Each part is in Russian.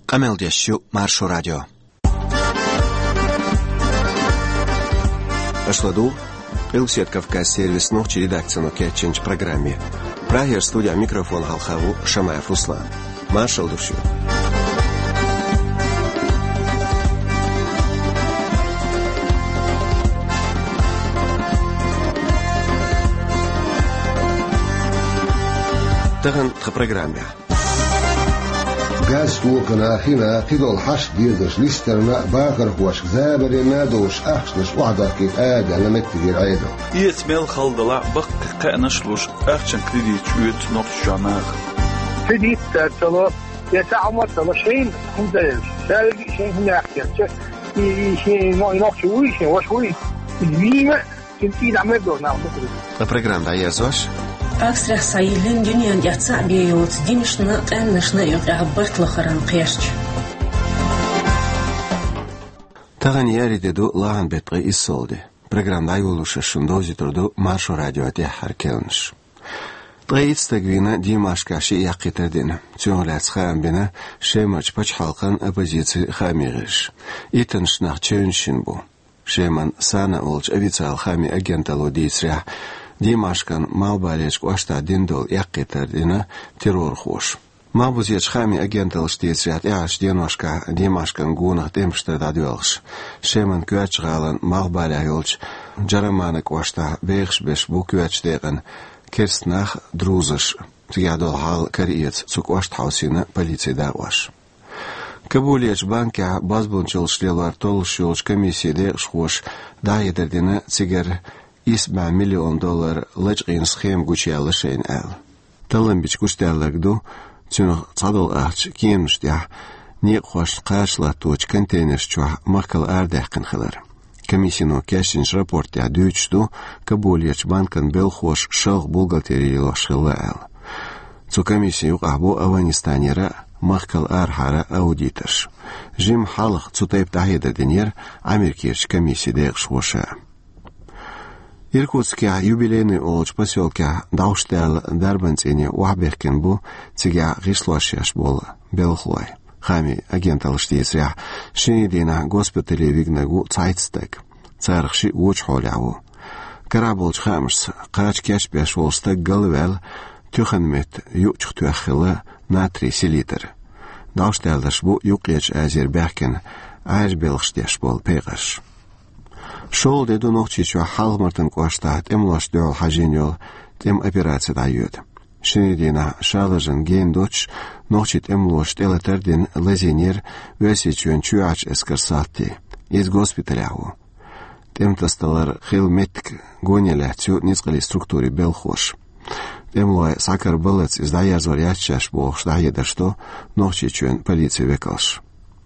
قمل ديشو مارشو راديو أشلدو إلسيت كافكاس سيرвис نوخчи редакцияну кетченч программе. Прагер студия микрофон Халхаву Шамаев Руслан. Маршал душу. تغن программе. جاز توكنا خينا قيدو الحش ديدش ليسترنا باكر خوش زابرنا دوش أخشنش وحدة كيف آدي على متجير عيدا يتمل خلدلا بق كأنشلوش أخشن كريديت ويت نقش جامعه كريديت تلو يتعمر تلو شين هم دلش سالي شين هم يحكي شين ما ينقش وي شين وش وي الزيمة كنتي دعمل دور نعم программа دايزوش أكثر سايلين دنيا يتسع بيوت ديمشنا تأنشنا يعبرت لخران قياشج تغن يارددو لاغن بيتغي إصولدي программа دايولوش الشندوزي تردو مارشو راديو دي حركيونش تغي يتستقوينا ديماشكاشي يقيتر دينا تيونغلات خام بنا شيماج باج حلقان أبازيتي خاميغش إتنشناق تشيونشين بو شيمان سانا أولج أبيتال خامي أجنتالو ديتريح ديماشكان مالباليش واشتا ديندول يقيتر دينا تيرور خوش مابوزيش خامي أجنتال شتيتريات إعاش دينوشكا ديماشكان غونغ ديمشتر دادوالش شيمان كواتش غالان مالباليش جرمانك واشتا بيخش بيش بو كواتش ديغن كيرستناخ دروزش تيادول حال كريت سوك واشت حوسينا полиции داواش كبوليش بانكا بازبونشلش ليلوار تولشولش كميسي ديغش خوش دايدر دينا تيجر $7 مليون لجقين سخيم قوشيال شين آل تلم بيش قوشتالك دو تنو تصادل أهج كيمش ديح نيق خوش قاشلا توش كنتينش چوح مخكال آردح قنخلر كميسينو كاشنش رابورت ديح دوش دو كبوليش بانكن بيل خوش شلغ بولغالتيري لوشخلا آل تو كميسي يوقع بو أوانيستاني را مخكال آرحارة أوديتش جيم حالق تو تايب تحيدا دينير عميركيرش كميسي ديغش خوشا Иркутске юбилейный олж поселке Даушtel Дарбанцини Уаберкен бу тига гишлошяш бола Белхлой. Хами агент алштиесря шинидина госпитале вигнагу цайтстек. Цархши уч холяву. Караболж хамш карач кеш беш волстек галвел тюханмет юч тюхла натрий селитр. Даушtelдаш бу юкеч азербахкен ажбелхштеш бол пегаш. شول دو نوچی چو حال مرتن کوشتات املاش دول حجینیول تم اپراتسی دایود شنیدینا شالجن گین دوچ نوچیت املاش دلتردین لزینیر وسی چون چوچ اسکرساتی از госпиталяу تم تستلر خیلمتک گونیلاتیو نیسقلی структури белхош املای ساکر بلت از دایزوریاتش بوخش دایدشتو نوچی چون полиция векалш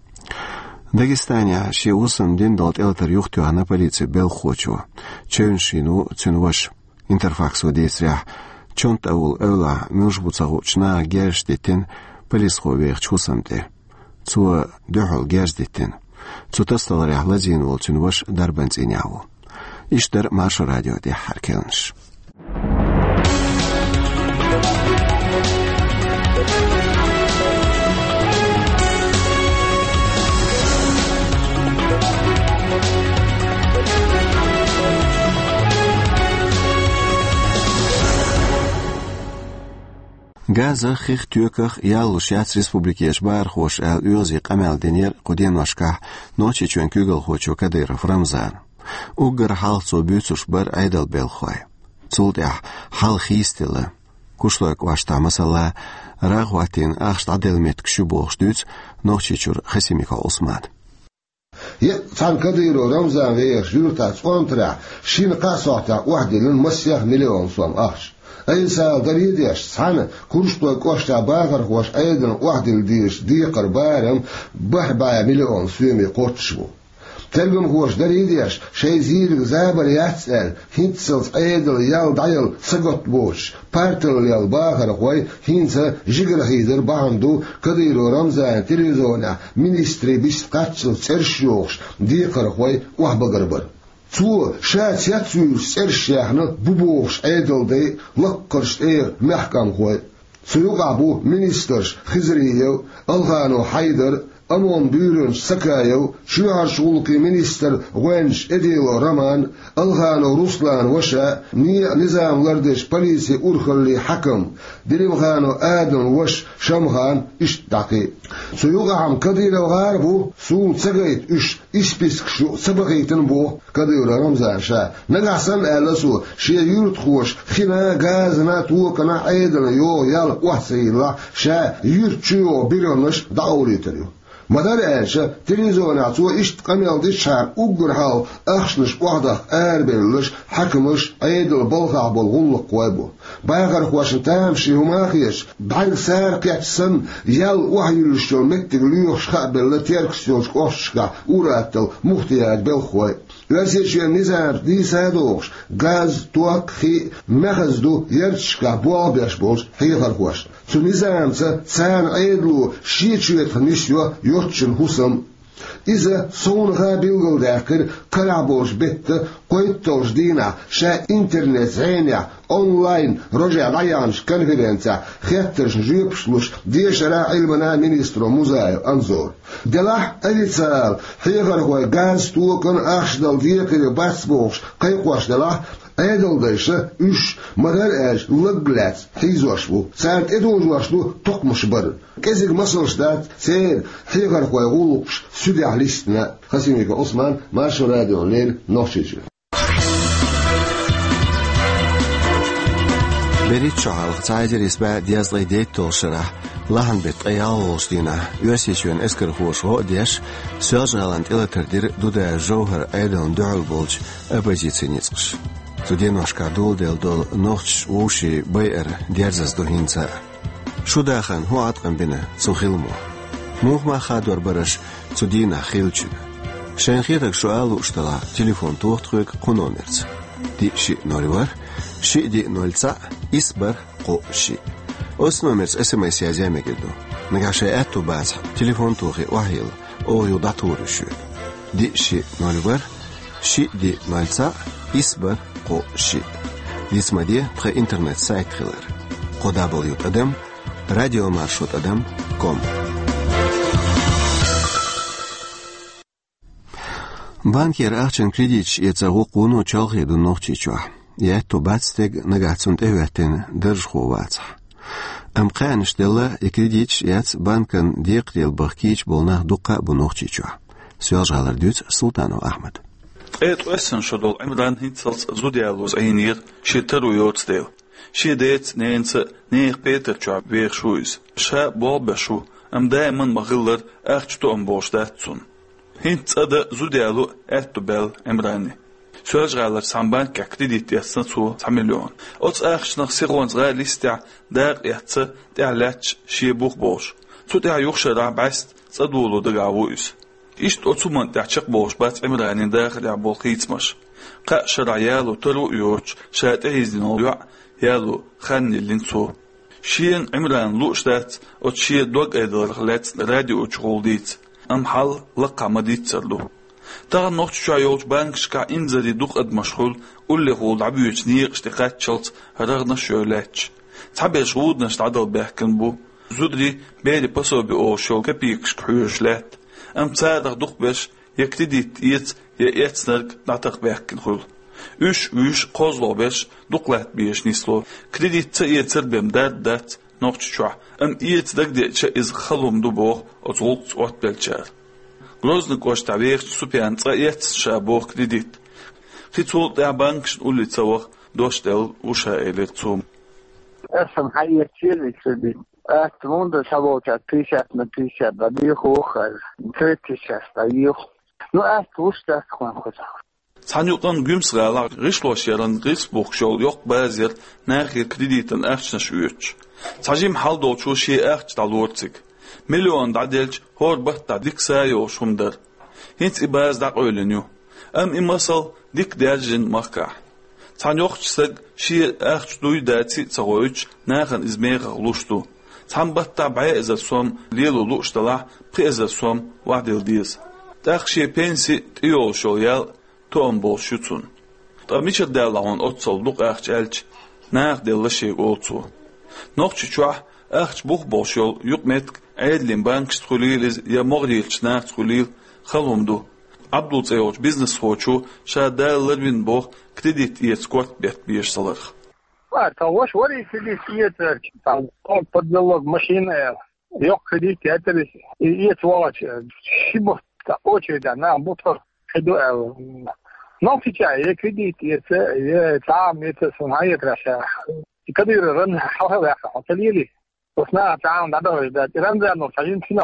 Дагестане ши усам диндолт элтер юхтуа на полиции Белхочу. Чөншину цюнваш интерфаксу дейсря. Чонт аул эвла мюжбуцагу чна герштетен полисховех чусамте. Цуа дөхол герштетен. Цутасталар яхлазин вол цюнваш дарбанциняу. Иштер Маршо радио де харкелнш. غازا خيخ تيوكخ يالو شاتس ريسبوبليكي اشبار خوش ال يوزي قمال دينير قدين واشكح نوچي چون كوغل خوچو كدير رمضان اوغر حال سو بيوتش بر ايدل بيلخوي تولدح حال خيستله كوشلوك واشتا مثلا راغواتين اخشت عدلمت كشبوخ دوت نوچي چور خسيميكا عثمان فان كديرو رمضان ويش جورتا صونترا شين قاسوتا واحد للمسيح مليون صوم اخش أيسا دريديش سنة كرشتو كوشتا باغر خوش أيضا واحد الديش ديقر بارم بحبايا مليون سومي قوتشبو تلقم خوش دريديش شي زيرك زابر يتسأل هنتسلت أيضا يال دايل سقط بوش بارتل يال باغر خوي هنسا جيگر هيدر باندو كديرو رمزان تليزونا منستري بيست قاتشل ترشيوش ديقر خوي وحبا تو شات ياتسو سرشيحنا بوبوش ايدل دي لقرش محكم خوي سيوقع بو منسترش خزريو الغانو حيدر Amon büyürün Sakayev, şu arşulki minister Gwenç Edilo Raman, Alhano Ruslan Vaşa, nizamlardeş polisi Urhalli Hakem, Dilimhano Adon Vaş Şamhan İştaki. Suyuğam Kadir'e var bu, Suul Sagayt üş, İspisk şu sabakaytın bu, Kadir'e Ramzan Şah. Nagasan Alasu, Şe yurt hoş, Hina gazına tuğkana aydın yo yal vahsıyla, Şe yurtçuyo bir anış dağılıytırıyor. Madar Erşe, televizyona çoğu işt kanaldı şar, uğurhal, akşnış, vahdah, erbelliş, hakımış, aydıl, balgağ, bolgulluk koy bu. Baygar hoşun tamşi humakiyeş, bayg sar kaçsın, yal vahyülüştül, mektigliyok şkabelli, terksiyok, oşka, uğrattıl, muhtiyac, belkoy. Verseçiyen nizar, disadoğuş, gaz, tuak, hi, mehazdu, yerçka, boğabeş bolş, higar hoş. Su nizamsa, san aydlu, şiçüet nisyo, yurtçın husam. İze sonuna bilgildakir, karaboş bitti, koyttoş dina, şa internet zeynya, online, roja dayanış konferensiya, xettirş jüpşluş, diyeşara ilmana ministro muzay anzor. Delah elitsal, higar hoy gaz tuğun akşdal diyekiri basboş, kayqwaş delah, Aydaldaysa üç madar eş lıglat hizoş bu. Saat edozwaş bu tokmuş bar. Kezig masalstat ser higar koy guluş südah listine. Hasimika Osman Marşo Radio ler noşçu. Berit çoğalık taycır isbe diyazlay deyt tolşıra. Lahan bet ayal olşdina. Üyeseçüyen eskir hoş ho diyeş. Söz galant ilatırdir duda jauhar aydan dual bolç abazitsinitskış. Tudien vaşkardul del dol nohç uşi bayır dierzaz dohinca. Şudahan hu atqan bine tsuhilmu. Muhma khador barış tudina khilçün. Şenxirak şualu uçtala telefon tuğtqık qunomerц. Di şi nolvar, şi di nolca isbar qo şi. Os nomerц SMS yazıma girdi. Nagaşa ettu baz telefon tuği wahil o yudaturu şu. Di şi nolvar, şi di nolca isbar qo şi. Dismadiye pre internet sayt xilar. Qoda bolyut adam radiomarshut.com. Banker achchen kreditch yetzagu qunu chalghidu nochchichwa. Yetto batsteg nagatsunt evetten derjkhovat. Am qanish della kreditch yet bankan diqdel bakhich bolna duqa bu nochchichwa. Sözgalar düz Sultanov Ahmed. Essen şodol emran hitsals zudialos einir şeter uyotstel. Şedet nense neh Peter çap ver şuiz. Şa bolbeşu am daiman magıllar achtu am boşdatsun. Hint adı zudialu etbel emrani. Sözgalar samban kredit yatsa su 1 milyon. Ots achsnach sigons realista dar yatsa derlach şebuch boş. Su der yuxşara bast tsadulu dagavuis. İşte otuman derçek boş bat emranin dağıla bol kıyıtmış. Qaşara yalu turu yoç, şaate izdin oluyor, yalu xannilin su. Şiyen emran luçdat, o şiye dog edilirlet radyo uçuldit. Amhal laqama ditsarlu. Tağın noqçuşa yolç bankşka inzari duq admaşhul, ulli hul abiyuç niyiqşti qaççalt, rağna şöyleç. Tabi şğudnaşt adal behkin bu. Zudri beri pasobi o şol kapiyikşk hüyüşlet. Am tsadaq duqbeş yakredit yet yetsnark nataq behkin hul. Üç qozlobeş duqlat beş nislo. Kreditse yetser bem dat noqçuşa. Am yetsdag deçe iz xalum duboq otzult otbelçer. Grozny koşta vex supyanca yetsha boq kredit. Xitsul der bankschen ulitsawach dostel usha eletzum. Essen hayetçilik kredit. Wonder sabota t-shirt na t-shirt da die hoch t-shirt da yok. Nu ustas kwankoza. Sanyoqdan gümsralar rishloshyaran risbuxshol yoq bazir naxir kreditin achnash üç. Sajim haldo chu shi ach dalortsik. Milyon dadelch horbat da diksayo shumdar. Hint ibaz da öyleniyor. Am imasal dik derjin makka. Sanyoqçsak shi ach duydati tsagoyç naxan izmeqa luştu. Sambatta bayza som lelu luçtala preza som vadil diz. Taxshi pensi tiyol shoyal tom bolşutun. Tamicha delaon otsol duq axchalch naq della şey oltu. Noqçuçwa أخش بوخ بوشيل يقمت عيدلين بانكش تخليل يا مغريل شناق تخليل خلهم دو عبدو تسيوش بيزنس خوشو شاد دال لربين بوخ كتديت يتسكوت بيت بيش صلخ توش وري كديت يتر تدلوج ماشين يوك كديت يتر يتواج شبه تأوشي دا نعم بطر حدو نعم في شيء كديت يتعام يتسنعية رشا كدير رن حوها يا حتليلي وسنا تعام دادو دا رن دا نو تاين سنا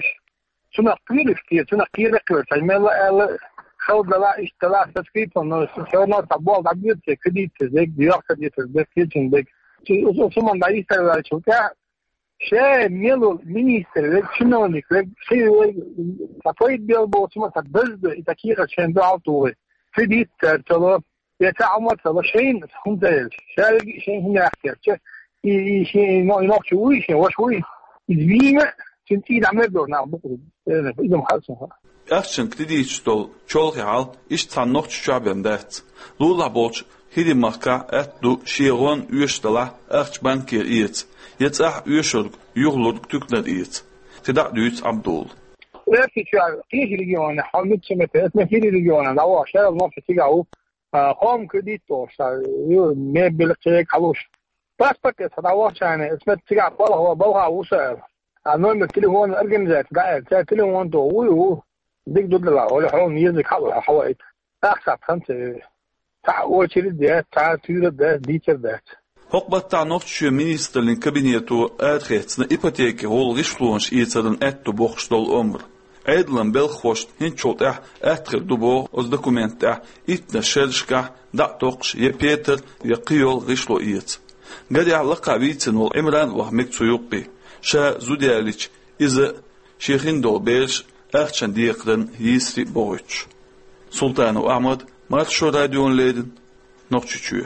قيرش كتير سنا قيرك تايملا خود لا اشتلا تسكيت انه سونا تبول دبيت كديت زيك ديار كديت زيك كيتشن زيك وسمان دا يستر شوكا شيء ميلو مينيستر شنو لك شيء تفايد بيلبو سما تبزد اتاكيرا شين دو اوتو كديت تلو يتعامل تلو شين خمزل شين هنا احكي شيء نوع شوي شيء وشوي زويمه سنتين عملوا نعم بقول إذا محسن أخشن كتديش دول شولخي حال إيش تنوخ شعبهم دات لولا بوش هيدي مكة أتدو شيرون يشتلا أخش بانكير إيت يتسح يشرق يغلق تكنر إيت تدع دويت عبدول لا في شعب كيش رجيونا حمد سمته اسمه كيش رجيونا لو شعب ما في تجاو قام كديتو شعب ما بلقيك حلوش بس بكت هذا يعني اسمه تجاو بالله هو بالها وسائل المهم التليفون أرجنزات قاعد التليفون تو ويو ديك دول لا ولا حرام يزك حوائط أحسب خمسة تعال شريد ده تعال تيرد ده ديتر ده حقبة تعنوخ شو مينيستر لنكابينيتو أدخيتنا إباتيكي هول غشلونش إيتسادن أتو بوخش دول أمر عيدلن بالخوش هنشوت أدخل دوبو أز دوكومنت إتنا شرشكا دعتوقش يا بيتر يا قيول غشلو إيت قد يعلق بيتن والعمران وهمك سيوقي شا زودياليش إذا شيخين دول بيش أخشان ديقرن يسري بوغيش سلطان وأحمد مارشو راديون ليدن نوخشيشوه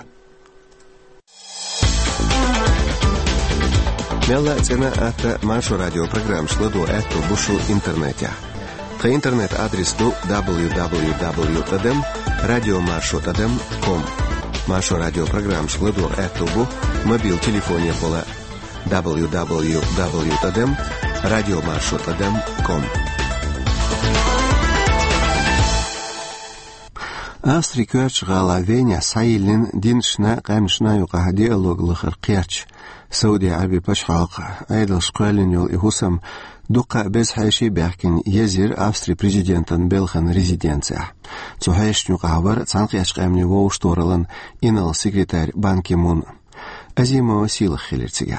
ميلا تسنا أتا مارشو راديو программ شلدو أتو بوشو إنترنете. Та интернет адрес ду www.radiomarsho.com. Маршо радио программ шладу أتو бу мобил телефония пола www.radiomarsho.com. Австрия кёрч галавеня сайилин диншна камшна юка диалог лахар қиач Саудия Араби пашхалqa айдал школин юл ихусам дуқа без хайши бяхкин езир Австрия президентан белхан резиденция. Цухайш юка хабар цанқияш қамни воушторалан инал секретарь Бан Ки Мун. Азима сила хилерцега.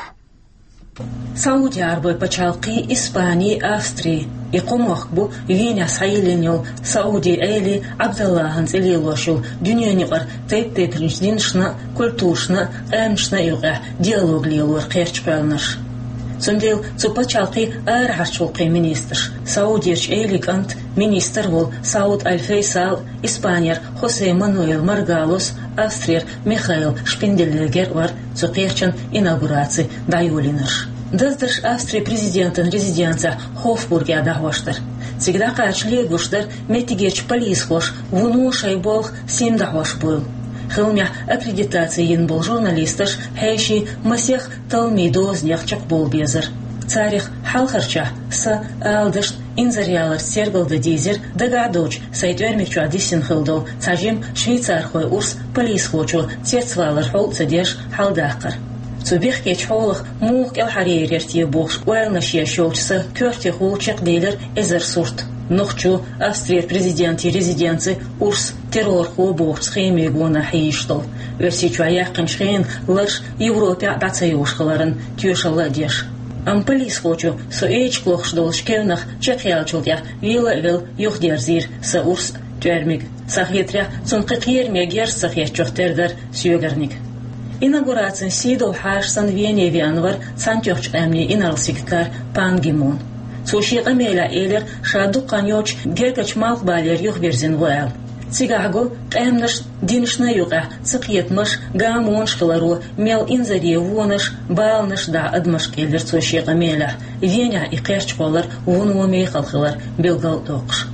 Саудия Араби пачалқи Испании Австрии يقوموخ بو يين سايلينيو سعودي ايلي عبد الله هنزلي لوشو دنيا نقر تيب تيبرنشنا كلتوشنا امشنا يوقع ديالوج ليلور قيرش بالنش سنديل تبچالقي ارحشوقي مينستر سعوديش ايلي كانت مينستر وول سعود الفيصل اسبانير خوسيه مانويل مارغالوس австрияр Михаил Шпинделегер вар цукерчен инаугурации дайолинер. Дыздырш Австрия президентын резиденция Хофбурге адахваштыр. Всегда качле гуштыр метигеч полисхош вунушай болх симдахваш был. Хылмя аккредитациин был журналистыш хэйши масех талмидознях бол безер. Царих халхарча са алдыш инзариалар сергалды дизер дагадоч сайтвермикчу адисин хылдол цажим швейцархой урс полисхочу цецвалар хол цадеш халдахкар. Цубих кеч холых мух эл харьерерти бохш уэлнашья щелчса кёрти холчек дейлер эзер сурт. Нохчу Австрия президент и резиденции урс террор хо бохш схеме гона хейштол. Версичу аяқын шхейн ларш Европе дацаюшхаларын тюшала деш. Амполис хочу, со эйч клох шдолшкевнах чекьялчултя вил юхдерзир са урс тюрмиг. Сахетря цункетьер герцах чохтердер сюгарник. Инаугурацин сидол хашсан вене вянвар цантёхч эмни иналсиккар Пан Ки Мун. Цушиqa мела элер шаду канёч гергач малбалер юхверзин вэл. Цигагу эмнаш диншна юга цыкьетмаш гамонш кылару мел инзари вонаш балнаш да адмашкелер цушиqa мела веня и кэрч болар вуну мейхалхылар белгал тоқш.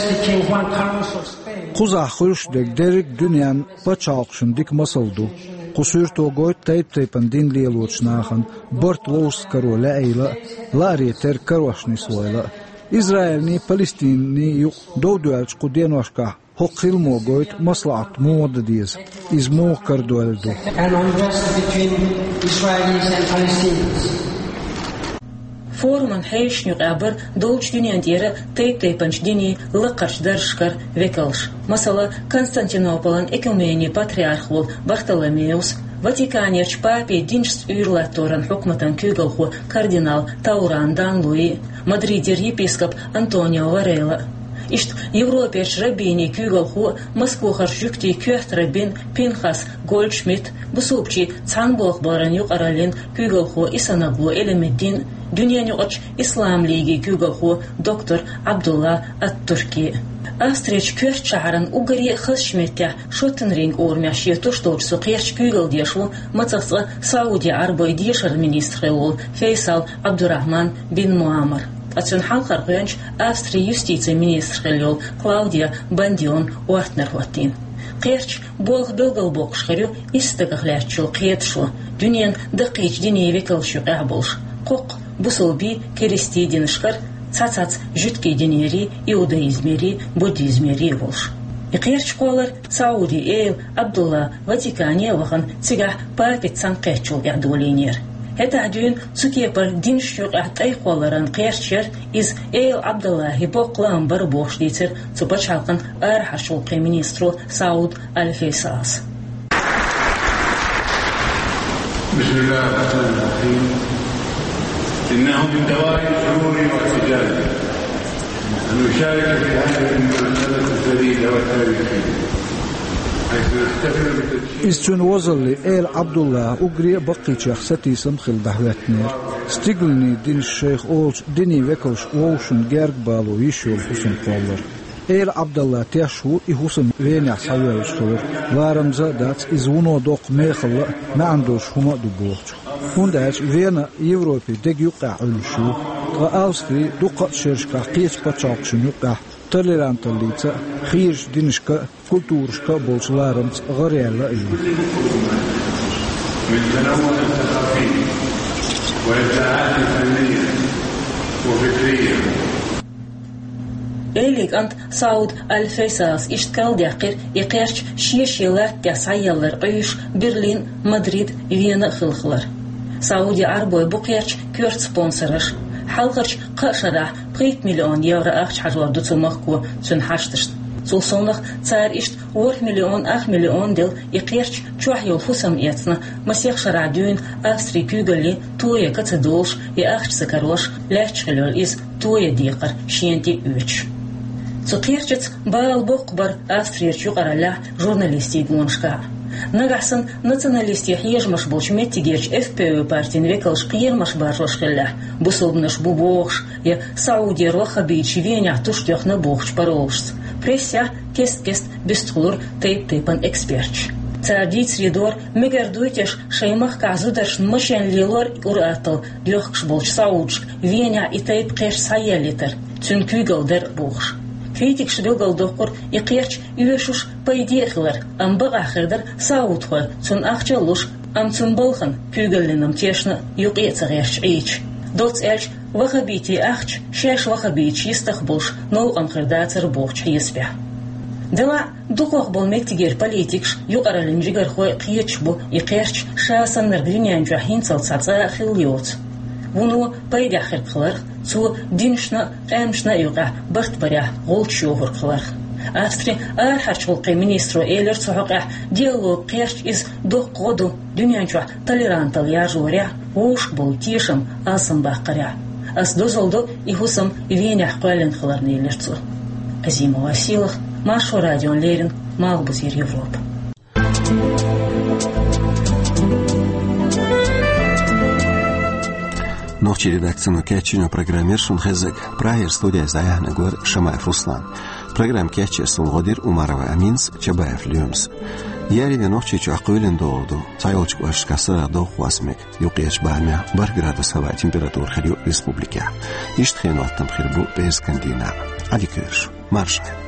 Kuzah Hırşdek derik dünyan paçalqşın dik masıldu. قصير توغوت تايب تايبان دين ليلوش ناخن برت لوس كرو لايلا لاري تر كروشني سويلا إسرائيلني فلسطيني يق دودوالش قدين واشكا حقيل موغوت مصلحة مودديز إزمو كردوالدو فورمن هيش نقابر دولش دنيا ديرة تايبانش ديني لقرش درشكر ويكلش مثلا كونستانتينوبولن إكوميني باتريارخول بارتولомеус Ватиканерч папе динчс юрлаторан хукматан кюгалху кардинал Тауран Дан Луи, Мадридер епископ Антонио Варела. Ишт Европеш рабини кюгалху Москвухар жюкти кюхт рабин Пинхас Гольдшмидт, бусупчи цанбох баран юқаралин кюгалху Исанаглу Элемеддин, дюнянюqaч Ислам лиги кюгалху доктор Абдулла ат-Турки. Австрияч кюрч чагаран угари хылшметя шотенринг ормяш етушточ сукерч кюгал дешу мацахса Саудия Арабия дешар министрел Фейсал Абдурахман бин Муаммар. Ацун халқаргынч Австрия юстиция министрел Клаудия Бандион Уартнер-Ваттин. Керч болх дылгал бокшхарю истагаглячул қиетшу дюнен дақич диневекалшу аболш. Қоқ бусылби керести диншкар цацац жютки денери, иудаизмери, буддизмери волш. Иқерч қолар Сауди Эйл Абдулла Ватикане вахан цигах папит санқечул ядулинер. Это дюн цукепар диншюк ахтай қоларан қерчер из Эйл Абдуллахи боқлам бар бошлицер цупачалқан архашул министру Сауд Аль-Фейсас. إنه من دوائر شعوري واحتجاجي أن نشارك في هذه المناسبة الفريدة والتاريخية حيث نحتفل بتدشين إستون وزلي إيل عبد الله أجري بقي شخصتي سمخل دهوتنير ستيغلني دين الشيخ أولش ديني وكلش ووشن جارك بالو يشول حسن قولر إيل عبد الله تيشو يحسن وينع سويش خلر وارمزا دات إزونو دوق ميخل ما عندوش هما دبوخش هنداش فينا يوروبي دق يقع علشو غاوستري دوقة شرشكا قيس باتشاقشن يقع توليرانت الليتsa خيرش دينشكا كولتورشكا بولشلارمز غريالا إيه من تنوع الثقافي والإبداعات الفنية وفكرية إليك أنت سعود الفيساس إشتكال دقير إقيرش شيشيلات تسعيالر عيش برلين مدريد فيينا خلخلر سعودي عربوي بقيرش كورت سبونسرش حلقرش قشرح 3 مليون يورو أخش حجوار دوتو مخكو تون حشتشت سولسونخ تار إشت 1 مليون 8 مليون دل إقيرش چوحيو الفسم إيتنا مسيخ شرع دون أفسري كوغلي توية كتدولش يأخش سكروش لاحشغلول إز توية ديقر شينتي اوش سقيرجت بالبقبر أفسريرش يقرأ журналисти гоншка. Нагасан националисти хижмаш болчмет тигерч ФПО партин векалш қиермаш баршошкелла. Бусобнаш бубохш, я Саудия рохабич веня туштёх на бохш паролшс. Пресsia кест бестхлур тейпан эксперч. Цадиц ридор мегардуйтеш шеймах казударш мышен лилор уратл лёхкш болч Саудш веня и тейп кеш саялитер. Цюнкюгалдер бохш. Критик швегал докор и керч юешуш пайдехлер, амбаг ахердер Саудхо, цун ахчалуш, ам цун болхан, кюгалленам тешна, юкецагерч эйч. Доц эльч, вахабити ахч, шеш вахабич истахбулш, нол амхердацер бохч еспя. Дела дукох бол мектигер политикш, юкаралин жигархо киечбу и керч шасан нергринянджу ахинцал цаца хилиоц. Вуну пайдахер кхлар, цу диншна эмшна юга бартбаря голчугур кхлар. Австрия архачул министру Эйлер цухаqa диалог керч из доқоду дюнянчу толерантал яжуря уш бол тишам асам бақаря. Ас дозолду и хусам венях қуален кхлар нейлерцу. Азимова силах, Маршо радио Лерин, Малбузир Европа. Ночи редакцию Кячино программершун Хезек, Прайер студия Заяхна Гор Шамаев Руслан. Программ Кячи Сулгодир Умарова Аминс Чабаев Люмс. Яри ночи чуакуилен доуду, цайлочку ашкасара доухуасмек, юкияч бамя, бар градусова температура хрю республики. Иштхен оттам хирбу без кандина. Адикюш, маршай.